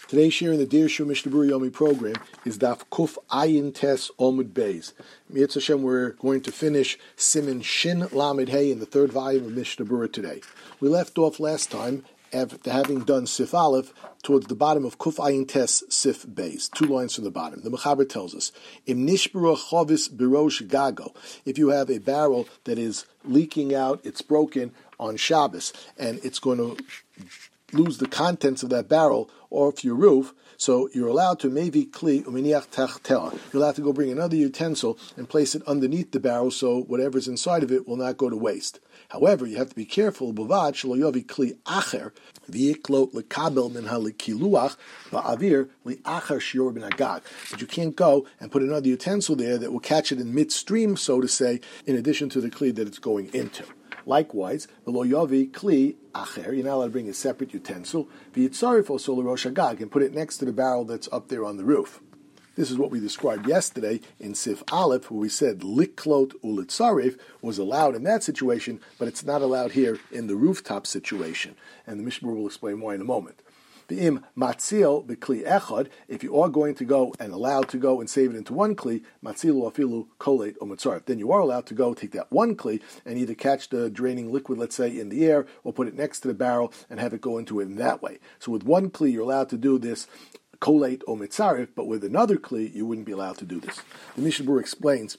Today's share in the Deir Shur Mishnah Berurah Yomi program is Daf Kuf Ayin Tes Omud Beis. Mitzvah Hashem, we're going to finish Siman Shin Lamed Hey in the third volume of Mishnah Berurah today. We left off last time after having done Sif Aleph towards the bottom of Kuf Ayin Tes Sif Beis, 2 lines from the bottom. The Mechaber tells us, Im Nishbara Chovis Birosh Gago, if you have a barrel that is leaking out, it's broken on Shabbos, and it's going to lose the contents of that barrel off your roof, so you're allowed to maybe kli uminiach tachtela. You're allowed to go bring another utensil and place it underneath the barrel so whatever's inside of it will not go to waste. However, you have to be careful. Bavad shelo yovi kli acher v'yiklot lekabel min halikiluach va'avir liacher shior ben agag. But you can't go and put another utensil there that will catch it in midstream, so to say, in addition to the kli that it's going into. Likewise, v'lo yovi kli acher, you're not allowed to bring a separate utensil, v'yitzarif also l'rosh hagag, and put it next to the barrel that's up there on the roof. This is what we described yesterday in Sif Aleph, where we said liklot ulitzarif was allowed in that situation, but it's not allowed here in the rooftop situation. And the Mishnah will explain why in a moment. V'im matzil b'kli echad, if you are going to go and allowed to go and save it into one kli, matzilu afilu kolet or matzarif, then you are allowed to go take that one kli and either catch the draining liquid, let's say, in the air, or put it next to the barrel and have it go into it in that way. So with one kli, you're allowed to do this kolet or mitzarif, but with another kli, you wouldn't be allowed to do this. The Mishnah Berurah explains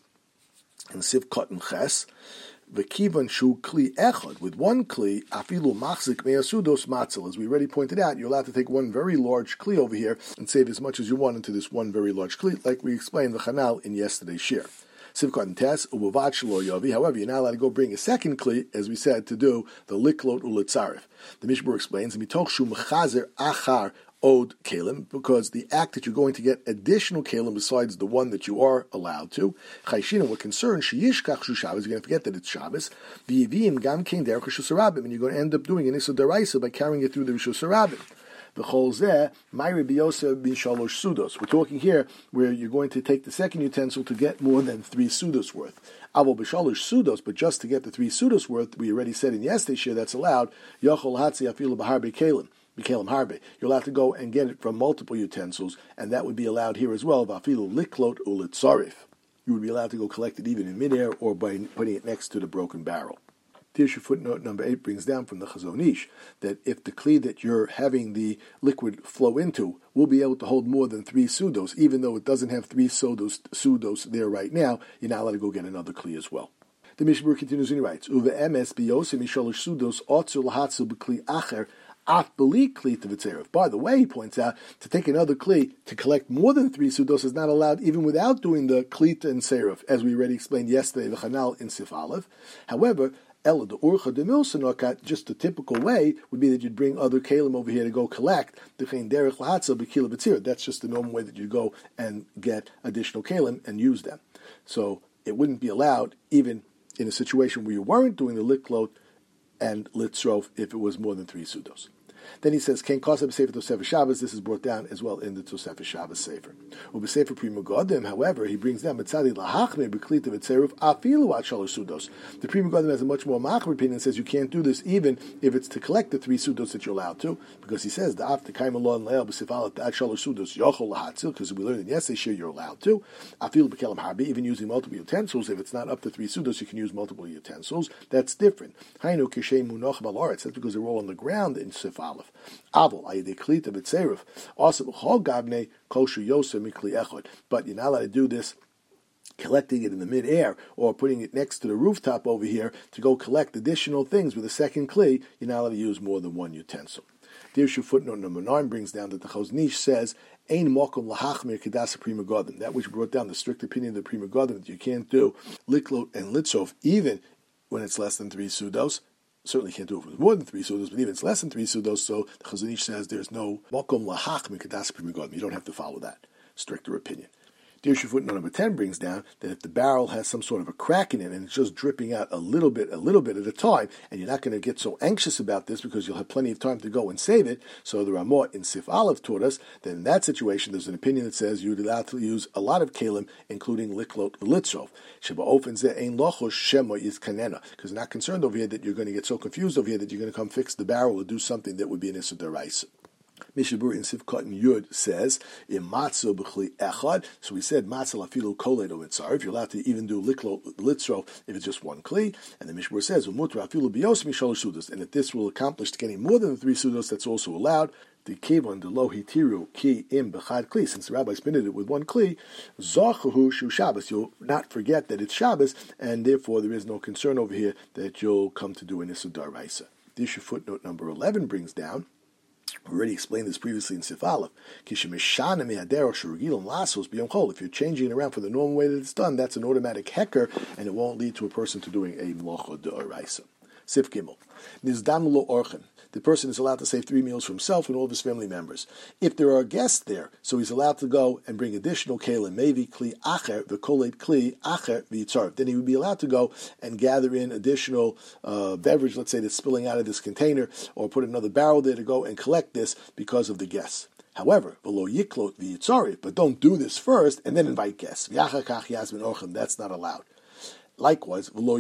in Sif Cotton Ches, V'kivan shu kli echad, with one kli, afilu machzik me'asudos matzil. As we already pointed out, you're allowed to take one very large kli over here and save as much as you want into this one very large kli, like we explained the chanal in yesterday's shir. Sivkot tes uvavat shelo yovi. However, you're not allowed to go bring a second kli, as we said, to do the liklot ulitzarif. The Mishnah Berurah explains, mitoch shu mechazer achar od kalim, because the act that you're going to get additional kalim besides the one that you are allowed to. Chayshina, what concerns sheyishkach shu Shabbos, you're going to forget that it's Shabbos. V'yivim gam kein derech Rishus Harabim, and you're going to end up doing an issa deraisa by carrying it through the Rishus Harabim. The chol zeh, myri biyoseh bin shalosh sudos. We're talking here where you're going to take the second utensil to get more than 3 sudos worth. Avo b'shalosh sudos, but just to get the 3 sudos worth, we already said in yesterday's shir that's allowed. Yochol hatzi afilu b'harbe kalim. B'kelim harbe. You're allowed to go and get it from multiple utensils, and that would be allowed here as well. V'afilu liklot ulitzarif. You would be allowed to go collect it even in midair or by putting it next to the broken barrel. Tirshu footnote number 8 brings down from the Chazon Ish that if the kli that you're having the liquid flow into will be able to hold more than 3 sudos, even though it doesn't have 3 sudos there right now, you're not allowed to go get another kli as well. The Mishnah Berurah continues and he writes, Uve emes biyosim mishalosh sudos otzu lahatzu b'kli acher. By the way, he points out, to take another kli to collect more than 3 sudos is not allowed even without doing the klit and serif, as we already explained yesterday, the chanal in Sif Aleph. However, ela de urcha de milsanokat, just the typical way would be that you'd bring other kalim over here to go collect the chein derech lahatza b'kila b'tzir. That's just the normal way that you go and get additional kalim and use them. So it wouldn't be allowed even in a situation where you weren't doing the liklot and litzrof if it was more than 3 sudos. Then he says, "Ken kosab sefer Tosefes Shabbos." This is brought down as well in the Tosefes Shabbos sefer. Ubesefer Pri Megadim, however, he brings down mitzadi lahachme b'klita v'tzeruf afilu at shalosh sudos. The Pri Megadim has a much more machmir opinion and says you can't do this even if it's to collect the 3 sudos that you're allowed to, because he says the after kaim alon leil b'sifalat at shalosh sudos yochol lahatzil, because we learned in yesterday's shir you're allowed to afilu b'kelim harbi, even using multiple utensils. If it's not up to 3 sudos, you can use multiple utensils. That's different. Hainu kishay munoch balaretz. That's because they're all on the ground in Sif Aleph. Avol ayde klita b'tzeruf also b'chol gavne kosher yosem mikli echad. But you're not allowed to do this collecting it in the mid-air or putting it next to the rooftop over here to go collect additional things with a second kli. You're not allowed to use more than one utensil. Dirshu footnote number 9 brings down that the Chazon Ish says, Ein mokum lahachmir kedasa Pri Megadim. That which brought down the strict opinion of the Pri Megadim that you can't do liklot and litzrof even when it's less than 3 sudos. Certainly can't do it with more than 3 sudos, but even it's less than 3 sudos, so the Chazon Ish says there's no mokum lahachmir kedasa Pri Megadim. You don't have to follow that stricter opinion. Dirshu footnote number 10 brings down that if the barrel has some sort of a crack in it and it's just dripping out a little bit at a time, and you're not going to get so anxious about this because you'll have plenty of time to go and save it, so the Ramah in Sif Aleph taught us that in that situation there's an opinion that says you're allowed to use a lot of kalim, including liklot litzrov. Sheba ofens ein lochosh shema is kanena, because you're not concerned over here that you're going to get so confused over here that you're going to come fix the barrel or do something that would be an issa deraisa. Mishnah Berurah in Sivkot and Yud says, "In matzah b'chli echad." So we said matzah lafilu koledo mitzar. If you're allowed to even do litzro if it's just one kli, and the Mishnah Berurah says, "Umutra afilu biyos mishalosh sudos." And if this will accomplish getting more than the 3 sudos, that's also allowed. The kivon de lo hitiru ki im bechad kli. Since the rabbis permitted it with one kli, zachahu shu Shabbos. You'll not forget that it's Shabbos, and therefore there is no concern over here that you'll come to do an issur d'oraisa. The issue footnote number 11 brings down. We already explained this previously in Sif Aleph. If you're changing it around for the normal way that it's done, that's an automatic hecker, and it won't lead to a person to doing a melacha d'oraisa. Sif Gimel. Nizdam lo orchen. The person is allowed to save 3 meals for himself and all of his family members. If there are guests there, so he's allowed to go and bring additional kelim, maybe kli acher, v'kolet kli acher v'yitzarv. Then he would be allowed to go and gather in additional beverage, let's say that's spilling out of this container, or put another barrel there to go and collect this because of the guests. However, below yiklot v'yitzarv, but don't do this first and then invite guests. V'yachar kach yasmin orchem, that's not allowed. Likewise, don't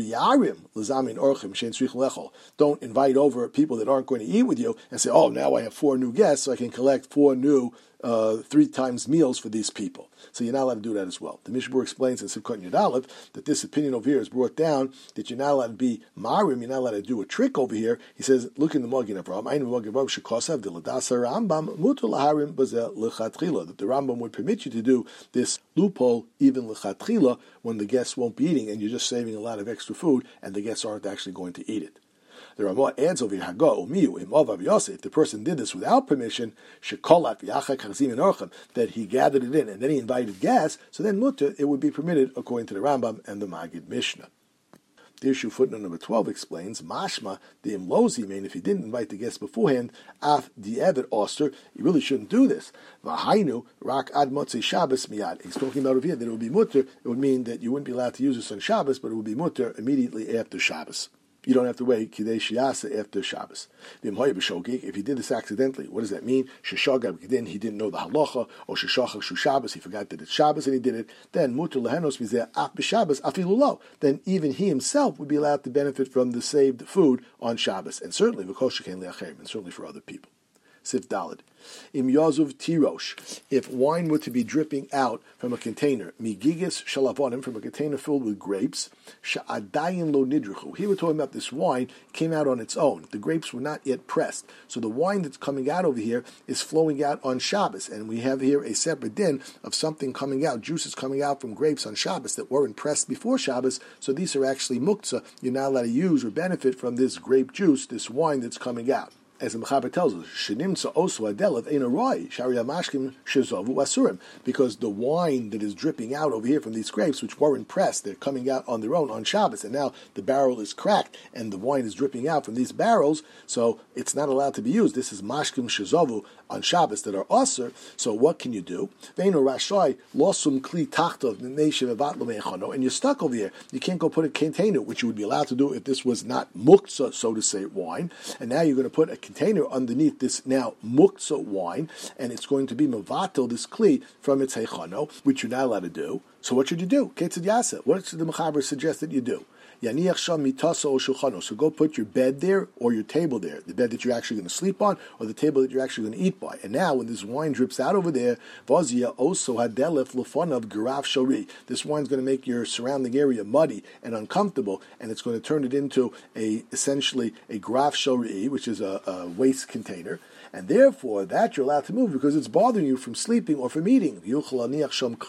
invite over people that aren't going to eat with you and say, "Oh, now I have 4 new guests, so I can collect 4 new 3 times meals for these people." So you're not allowed to do that as well. The Mishnah Berurah explains in Sivkot Yud Aleph that this opinion over here is brought down that you're not allowed to be marim, you're not allowed to do a trick over here. He says, look in the Magen Avraham, that the Rambam would permit you to do this loophole even l'chatchila when the guests won't be eating and you're just saving a lot of extra food and the guests aren't actually going to eat it. The Ramah adds over here, if the person did this without permission, that he gathered it in and then he invited guests, so then mutter, it would be permitted according to the Rambam and the Magid Mishnah. The issue footnote number 12 explains, Mashma, the imlozi, mean if he didn't invite the guests beforehand, af di'evet oster, you really shouldn't do this. V'hainu, rak ad motzei Shabbos miyad. He's talking about over here that it would be mutter, it would mean that you wouldn't be allowed to use this on Shabbos, but it would be mutter immediately after Shabbos. You don't have to wait kidei shiyasa after Shabbos. If he did this accidentally, what does that mean? Sheshagab kidin, he didn't know the halacha, or sheshachach shu Shabbos, he forgot that it's Shabbos and he did it. Then muter lehenos mizeh af b'Shabbos afilu lo. Then even he himself would be allowed to benefit from the saved food on Shabbos, and certainly v'kol shekain le'acherim, and certainly for other people. Sif Daled. Im Yazuv Tirosh, if wine were to be dripping out from a container, Migigis Shalavonim, from a container filled with grapes, Sha'adayin lo nidruchu. Here we're talking about this wine came out on its own. The grapes were not yet pressed. So the wine that's coming out over here is flowing out on Shabbos. And we have here a separate din of something coming out, juices coming out from grapes on Shabbos that weren't pressed before Shabbos. So these are actually muktzah. You're not allowed to use or benefit from this grape juice, this wine that's coming out. As the Mechaber tells us, "Shenimtza osu adelav ein aroi shari amashkim shezovu asurim," because the wine that is dripping out over here from these grapes, which weren't pressed, they're coming out on their own on Shabbos, and now the barrel is cracked and the wine is dripping out from these barrels, so it's not allowed to be used. This is mashkim shezovu on Shabbos that are asur. So what can you do? Veinu rashai losum kli tachtov mimei shemevat lo, and you're stuck over here. You can't go put a container, which you would be allowed to do if this was not muktzah, so to say, wine, and now you're going to put a container underneath this now muktzah wine, and it's going to be mevatel, this kli, from its heichano, which you're not allowed to do. So what should you do? Ketzad yasa. What should the Mechaber suggest that you do? Yaniach sham mitasa o shulchano. So go put your bed there or your table there, the bed that you're actually going to sleep on or the table that you're actually going to eat by. And now when this wine drips out over there, vazia oso hadelef lefanav garaf shori. This wine's going to make your surrounding area muddy and uncomfortable, and it's going to turn it into essentially a graf shori, which is a waste container. And therefore, that you're allowed to move because it's bothering you from sleeping or from eating. Now you can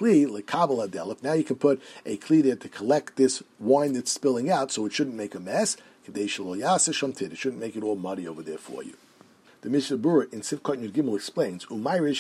put a kli there to collect this wine that's spilling out, so it shouldn't make a mess. It shouldn't make it all muddy over there for you. The Mishnah Berurah in Sivkot Yud Gimel explains,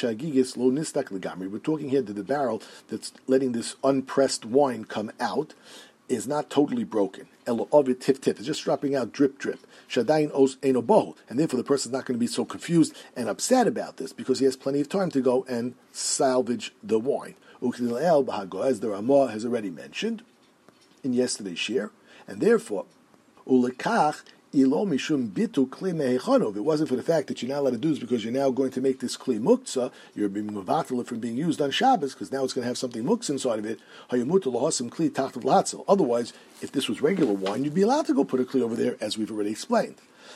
we're talking here that the barrel that's letting this unpressed wine come out is not totally broken. It's just dropping out drip, drip. Shadayin os eno bohu. And therefore the person is not going to be so confused and upset about this because he has plenty of time to go and salvage the wine. As the Ramah has already mentioned in yesterday's shir. And therefore, ulekach ilo mishum bitu kli mehechano. If it wasn't for the fact that you're not allowed to do this because you're now going to make this kli muktzah, you're being mevatel from being used on Shabbos because now it's going to have something muktzah inside of it. Hayamutu lahasim kli tachtav latzel. Otherwise, if this was regular wine, you'd be allowed to go put a kli over there, as we've already explained.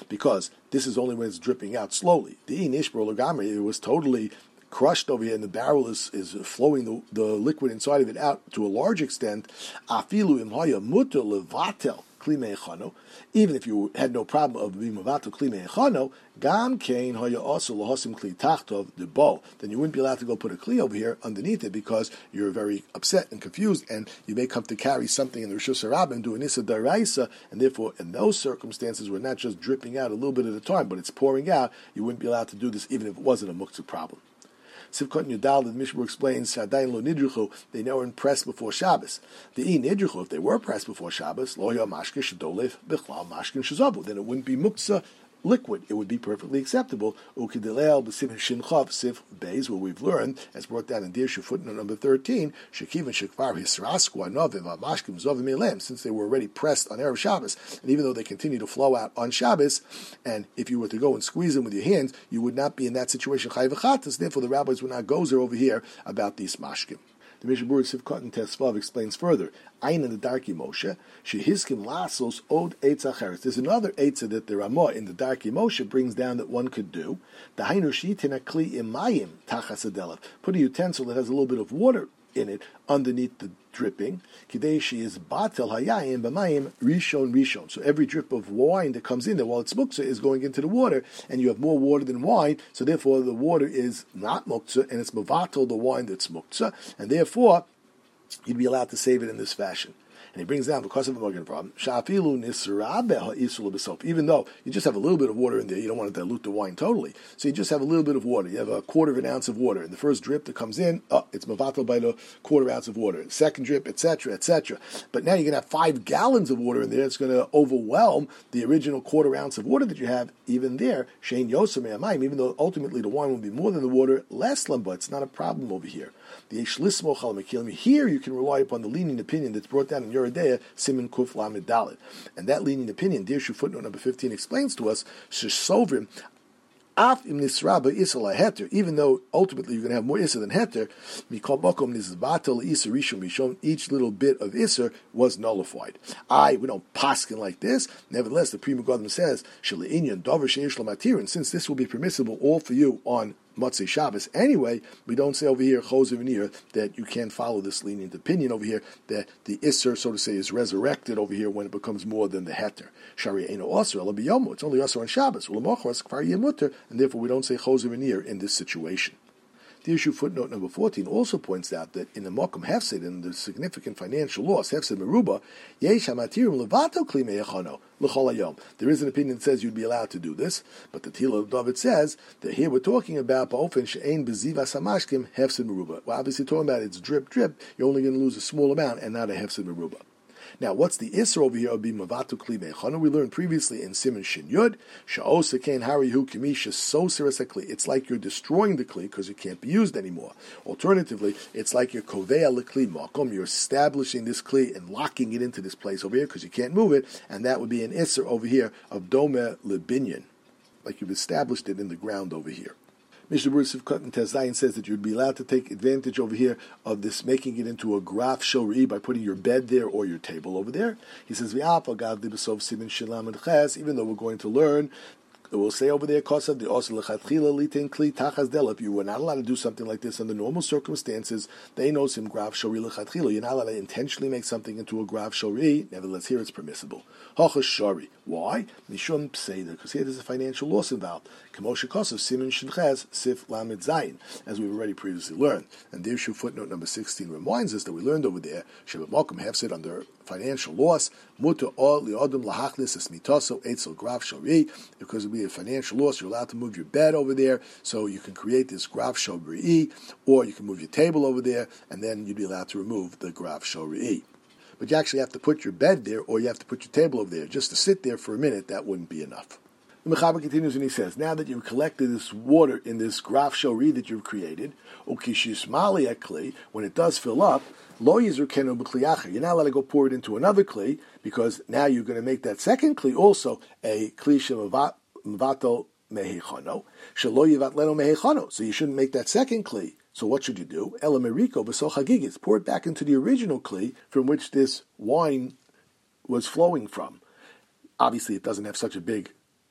because this is only when it's dripping out slowly. The Nishbor Lagamri, it was totally crushed over here, and the barrel is flowing the liquid inside of it out to a large extent. Afilu imhaya mutter levatel kli me'echano. Even if you had no problem of being mevatel kli me'echano, gam kein haya also lahasim kli tachtov the bow. Then you wouldn't be allowed to go put a kli over here underneath it because you're very upset and confused, and you may come to carry something in the Rishus Harabim and do an Issa Daraisa, and therefore in those circumstances where not just dripping out a little bit at a time, but it's pouring out, you wouldn't be allowed to do this even if it wasn't a muktzah problem. Sivkot Yudal, the Mishmur explains, Shadayin lo nidruchu, they never pressed before Shabbos. The nidruchu, if they were pressed before Shabbos, lo ya mashke shadolef bichlal mashkin shazavu, then it wouldn't be muktzah liquid. It would be perfectly acceptable. Ukidilel b'siv shinchav sif beis, where we've learned, as brought down in Dirshu footnote number 13, shekiv and shekvar hisrasku anoviv amashkim zovim elem, since they were already pressed on Erev Shabbos, and even though they continue to flow out on Shabbos, and if you were to go and squeeze them with your hands, you would not be in that situation chayv v'chatas. Therefore, the rabbis would not go there over here about these mashkim. The Mishnah Berurah Sivkot and Tesvav explains further. Ayin in the Darki Moshe, shehiskim lasos od eitz acheres. There's another eitzah that the Ramah in the Darki Moshe brings down that one could do. The hainu shitin akli imayim tachas adelav. Put a utensil that has a little bit of water in it underneath the dripping. Kideshi is batel hayayim b'mayim rishon. So every drip of wine that comes in there while it's muktzah is going into the water, and you have more water than wine, so therefore the water is not muktzah, and it's mavatel the wine that's muktzah, and therefore you'd be allowed to save it in this fashion. And he brings down, because of a Morgan problem, even though you just have a little bit of water in there, you don't want to dilute the wine totally. So you just have a little bit of water. You have a quarter of an ounce of water. In the first drip that comes in, it's mavatal by the quarter ounce of water. Second drip, etc., etc. But now you're going to have 5 gallons of water in there. It's going to overwhelm the original quarter ounce of water that you have. Even there, Shein Yosem Amayim, even though ultimately the wine will be more than the water, less lamba. It's not a problem over here. Here you can rely upon the lenient opinion that's brought down in Yeridea, Siman Kuf Lamed Dalet. And that lenient opinion, Dirshu footnote number 15 explains to us, Shesovrim, Af im nisraba isla heter, even though ultimately you're going to have more isser than heter, mikol makom nizbatel isser rishon rishon, each little bit of isser was nullified. We don't paskin like this. Nevertheless, the Pri Megadim says, Shele'inyan dover sheish lamatirin, since this will be permissible all for you on Motzei Shabbos anyway, we don't say over here, Choser V'nir, that you can't follow this lenient opinion over here, that the Isser, so to say, is resurrected over here when it becomes more than the Heter. Shari Eino Osir, Ela B'yomu, it's only Osir on Shabbos, U'lemochos, Kfar Yemutter, and therefore we don't say Choser V'nir in this situation. The issue footnote number 14 also points out that in the Mokum Hefsid, in the significant financial loss, Hefsid Meruba, Yesh HaMatirim Levato Kli Me'echano, L'chol Hayom. There is an opinion that says you'd be allowed to do this, but the Tila of David says that here we're talking about Ba'ofen She'ein B'zivas HaMashkim Hefsid Meruba. We're obviously talking about it's drip, you're only going to lose a small amount and not a Hefsid Meruba. Now, what's the Isser over here of being Mavatu Kli Me'echano? We learned previously in Siman Shin Yud, Sha'osa Kein Harihu Kimisha Soseres HaKli. It's like you're destroying the Kli because it can't be used anymore. Alternatively, it's like you're Kovea L'Kli Makom. You're establishing this Kli and locking it into this place over here because you can't move it, and that would be an Isser over here of Dome Lebinyan, like you've established it in the ground over here. Mishnah Berurah Sivkot and Tezayin says that you'd be allowed to take advantage over here of this, making it into a graf shori by putting your bed there or your table over there. He says, even though we're going to learn, we'll say over there, Kosav, the also lechatchila litin kli tachas delep. You were not allowed to do something like this under normal circumstances. They know some graf shori lechatchila. You're not allowed to intentionally make something into a graf shori. Nevertheless, here it's permissible. Hachas shori. Why? Mishum pseida, because here there's a financial loss involved. Kamosha Kosav Siman Shinches Sif Lamed Zayin, as we've already previously learned. And the issue footnote number 16 reminds us that we learned over there Shabbat Malkum Hefsid under financial loss Muta All Liodum Lahachlis Esmitoso Eitzel Graf Shori, because it'll be a financial loss. You're allowed to move your bed over there, so you can create this Graf Shori, or you can move your table over there, and then you'd be allowed to remove the Graf Shori. But you actually have to put your bed there, or you have to put your table over there. Just to sit there for a minute, that wouldn't be enough. The Mechaber continues and he says, now that you've collected this water in this graf shori that you've created, ukishishmali akli, when it does fill up, lo yizrukenu b'kli, you're not allowed to go pour it into another kli, because now you're going to make that second kli also a kli shemavato mehechano, shelo yivatleno mehechano. So you shouldn't make that second kli. So what should you do? Elameriko b'soch hagigis, pour it back into the original kli from which this wine was flowing from. Obviously, it doesn't have such a big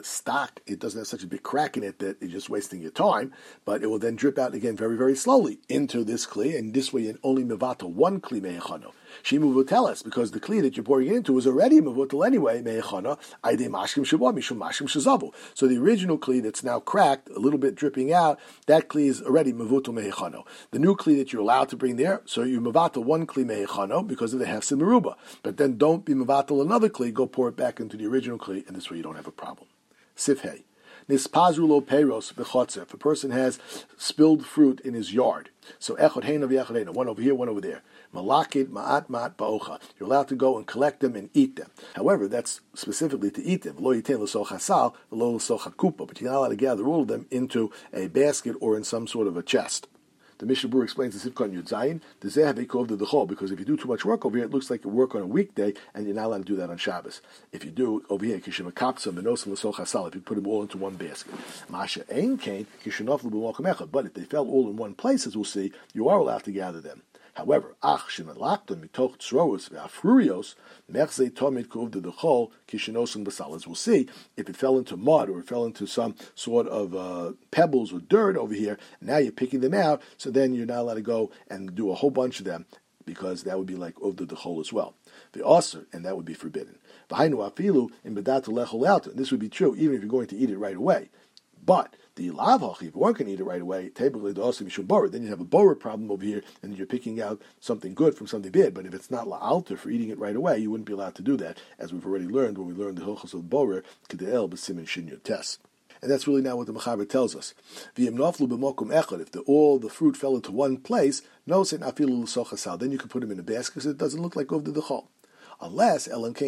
stock, it doesn't have such a big crack in it that you're just wasting your time, but it will then drip out again very, very slowly into this kli, and this way you only mevata one kli meichano. Shimu will tell us, because the kli that you're pouring it into is already mevutal anyway, meichana, aidei mashkim shabah, mishum mashkim shazavu. So the original kli that's now cracked, a little bit dripping out, that kli is already mevutal meichano. The new kli that you're allowed to bring there, so you mevata one kli meichano because of the hefsed meruba. But then don't be mevatal another kli, go pour it back into the original kli, and this way you don't have a problem. Sifhei. Nispazru lo peiros b'chotzer. If a person has spilled fruit in his yard, so echad heina v'echad heina, one over here, one over there. Malakid ma'at ma'at ba'ocha. You're allowed to go and collect them and eat them. However, that's specifically to eat them. Lo yitin l'soch hasal, lo l'soch hakupa. But you're not allowed to gather all of them into a basket or in some sort of a chest. The Mishnah Berurah explains the Sivkot Yud Zayin, the Zeh Ve'kov the Dechol, because if you do too much work over here, it looks like you work on a weekday, and you're not allowed to do that on Shabbos. If you do over here, Kishim Akapsa, Menos L'soch Hasal, if you put them all into one basket. Masha Ein Kain, Kishinov L'b'Molchem Echad, but if they fell all in one place, as we'll see, you are allowed to gather them. However, ach shemalakton mitoch tzroros ve'afrurios mechzei tomid kuv de dechol kishinosun basal. As we'll see, if it fell into mud or it fell into some sort of pebbles or dirt over here, now you're picking them out, so then you're not allowed to go and do a whole bunch of them, because that would be like of the dechol as well. The aser, and that would be forbidden. V'hainu afilu in bedat lechol alta. This would be true even if you're going to eat it right away. But the lavach, if one can eat it right away, typically the also mishum borah, then you have a borah problem over here, and you're picking out something good from something bad. But if it's not la'alter for eating it right away, you wouldn't be allowed to do that, as we've already learned when we learned the hilchos of borah, k'de'el b'simin shin yotes. And that's really now what the Mechaber tells us. If all the fruit fell into one place, then you can put them in a basket, because it doesn't look like ovda dechol. Unless unless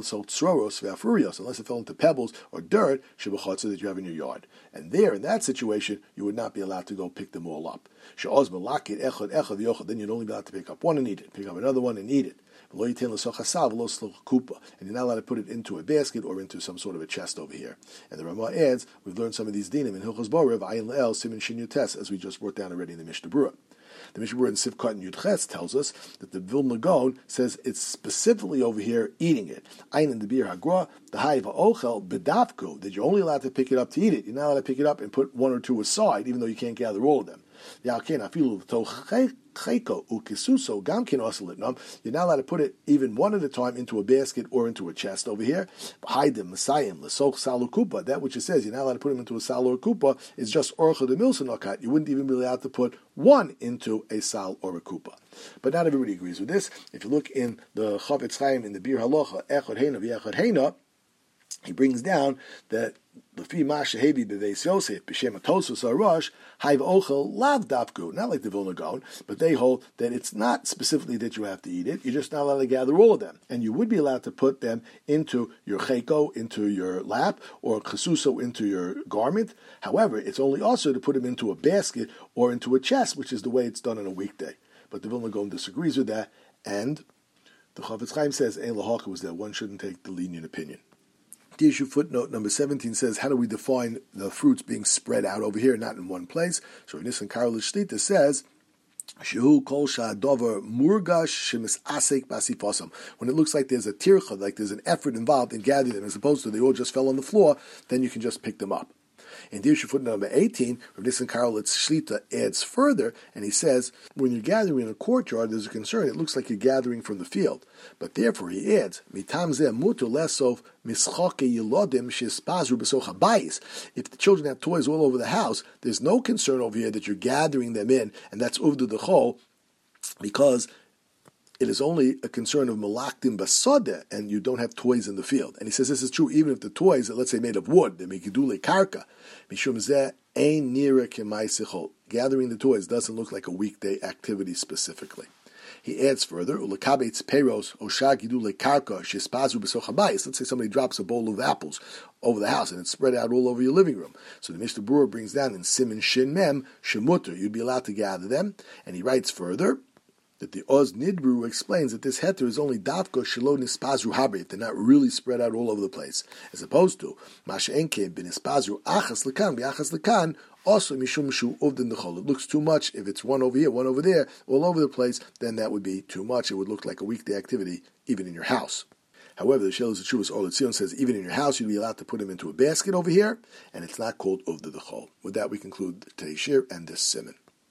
it fell into pebbles or dirt that you have in your yard. And there, in that situation, you would not be allowed to go pick them all up. Then you'd only be allowed to pick up one and eat it, pick up another one and eat it. And you're not allowed to put it into a basket or into some sort of a chest over here. And the Ramah adds, we've learned some of these dinim in Hilchos Borah, Ayin Le'el, Simin Shin Yutes, as we just brought down already in the Mishnah Berurah. The Mishnah Berurah in Sivkot and Yud Ches tells us that the Vilna Gaon says it's specifically over here eating it. Ein in the Bir Hagra, the Haiva Ochel Bedavku, that you're only allowed to pick it up to eat it. You're not allowed to pick it up and put one or two aside, even though you can't gather all of them. You're not allowed to put it even one at a time into a basket or into a chest over here. That which it says you're not allowed to put them into a sal or a kupa is just orcha de milsanokat. You wouldn't even be allowed to put one into a sal or a kupa. But not everybody agrees with this. If you look in the Chavetz Chaim in the Bir Halacha, Echad Heina v'Echad Heina, he brings down that L'fi Masha Hebi B'Veis Yosef B'Shem Atosus Arash Haiv Ochel Lav Davku. Not like the Vilna Gaon, but they hold that it's not specifically that you have to eat it. You're just not allowed to gather all of them, and you would be allowed to put them into your cheko, into your lap, or chasuso into your garment. However, it's only also to put them into a basket or into a chest, which is the way it's done on a weekday. But the Vilna Gaon disagrees with that, and the Chavetz Chaim says Ein Lahaka was that one shouldn't take the lenient opinion. The issue footnote number 17 says, how do we define the fruits being spread out over here, not in one place? So Nissen Karol Shlita says, Shehu kol sha'adover murgash shemis asek basifosam. When it looks like there's a tircha, like there's an effort involved in gathering them, as opposed to they all just fell on the floor, then you can just pick them up. In the issue footnote number 18, Rav Nissen Karolitz Shlita adds further, and he says, when you're gathering in a courtyard, there's a concern. It looks like you're gathering from the field. But therefore, he adds, Mitam zeh mutu lesov mischoke yilodim shespazru b'soch habayis. If the children have toys all over the house, there's no concern over here that you're gathering them in, and that's uvdu dechol, because it is only a concern of malaktim basada, and you don't have toys in the field. And he says this is true even if the toys are, let's say, made of wood. They make gidule karka. Mishum zeh ein nira k'maisichol. Gathering the toys doesn't look like a weekday activity specifically. He adds further, ulekabetz peros osha gidule karka shespazu b'soch habayis. Let's say somebody drops a bowl of apples over the house and it's spread out all over your living room. So the Mishnah Berurah brings down in Simin Shin Mem shemuter. You'd be allowed to gather them. And he writes further that the Oz Nidbru explains that this heter is only davko shelo nispazru haber, if they're not really spread out all over the place, as opposed to masha enke bin nispazru achas lekan biachas lekan, also mishum shu uvdin dechol. It looks too much if it's one over here, one over there, all over the place. Then that would be too much. It would look like a weekday activity even in your house. However, the Shelos Teshuvos Or L'Tzion says even in your house you'd be allowed to put him into a basket over here, and it's not called Uvda D'Chol. With that, we conclude today's shir and this siman.